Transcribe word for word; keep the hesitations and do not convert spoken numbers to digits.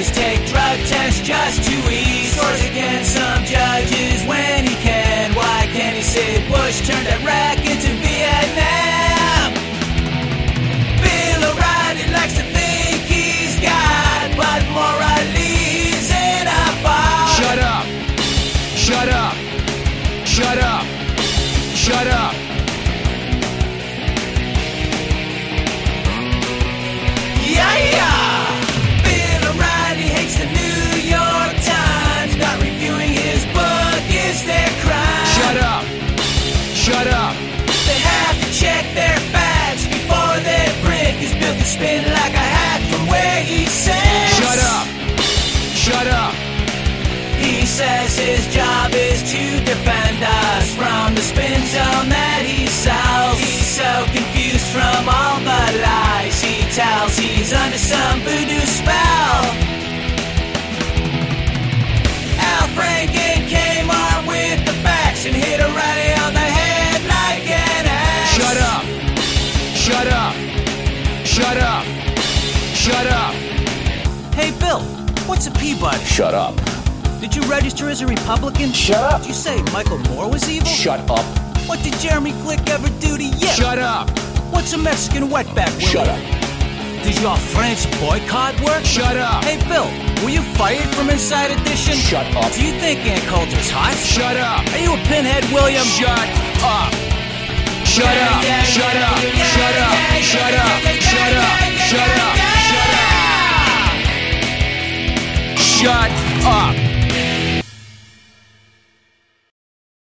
others take drug tests just to eat. Scores against some judges when he can. Why can't he say Bush turned Iraq into Vietnam? Bill O'Reilly likes to think he's God, but Morales in a bar. Shut up! Shut up! Shut up! Shut up! Yeah, yeah! Bill O'Reilly hates the New York Times. Not reviewing his book is their crime. Shut up! Shut up! They have to check their facts before they print, 'cause Bill can spin like a hat from where he sits. Shut up! Shut up! He says his job is to defend us from the spin zone that he sells. He's so confused from all the lies he tells. He's under some voodoo spell. Al Franken came armed with the facts and hit O'Reilly on the head like an axe. Shut up! Shut up! Shut up! Shut up! Hey Bill, what's a Peabody? Shut up! Did you register as a Republican? Shut up! Did you say Michael Moore was evil? Shut up! What did Jeremy Glick ever do to you? Shut up! What's a Mexican wetback, Willie? Shut up! Did your French boycott work? Shut up! Hey Bill, were you fired from Inside Edition? Shut up! Do you think Ann Coulter's hot? Shut up! Are you a pinhead, William? Shut up! Shut up! Shut up! Shut up! Shut up! Shut up! Shut up! Shut up! Shut